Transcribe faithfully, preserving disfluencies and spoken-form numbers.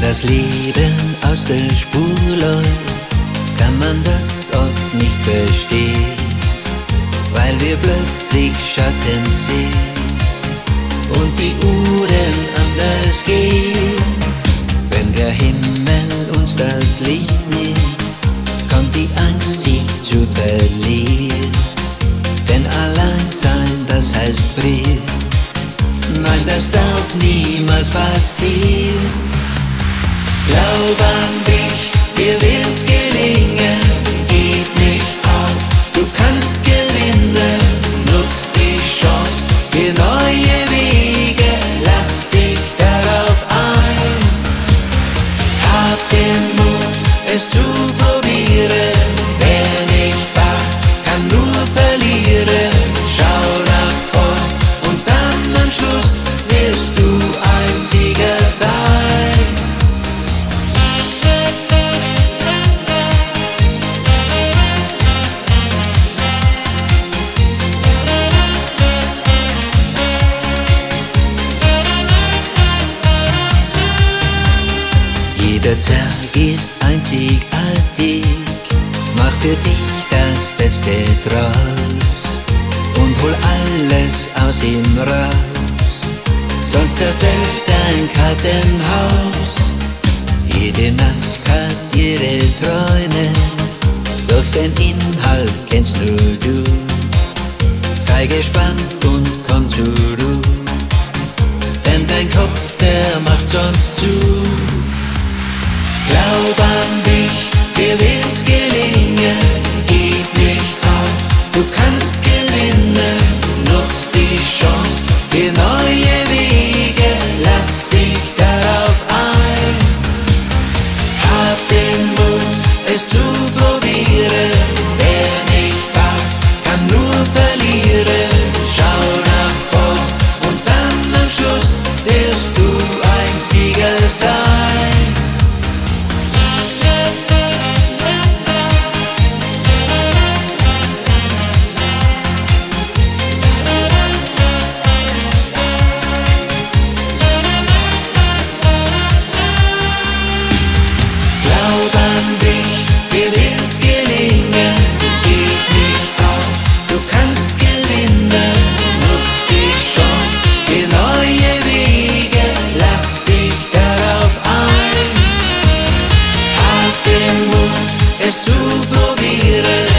das Leben aus der Spur läuft, kann man das oft nicht verstehen, weil wir plötzlich Schatten sehen und die Uhren anders gehen. Wenn der Himmel uns das Licht nimmt, kommt die Angst, sich zu verlieren. Denn allein sein, das heißt frieren. Nein, das darf niemals passieren. Glaub an dich, dir wird's gelingen. Gib nicht auf, du kannst gewinnen. Nutz die Chance, geh neue Wege, lass dich darauf ein. Hab den Mut, es zu probieren. Wer nicht wagt, kann nur verlieren. Schau nach vorn und dann am Schluss wirst du ein Sieger sein. Jeder Tag ist einzigartig, mach für dich das Beste draus und hol alles aus ihm raus, sonst zerfällt dein Kartenhaus. Jede Nacht hat ihre Träume, doch den Inhalt kennst nur du. Sei gespannt und komm zur Ruhe, denn dein Kopf, der macht sonst zu. Glaub an dich, dir wird's gelingen. Gib nicht auf, du kannst gewinnen. Nutz die Chance, geh neue Wege, lass dich darauf ein. Hab den Mut, es zu probieren. Wer nicht wagt, kann nur verlieren. Schau nach vorn und dann am Schluss wirst du ein Sieger sein. Glaub an dich, dir wird's gelingen. Gib nicht auf, du kannst gewinnen. Nutz die Chance, geh neue Wege, lass dich darauf ein. Hab den Mut, es zu probieren.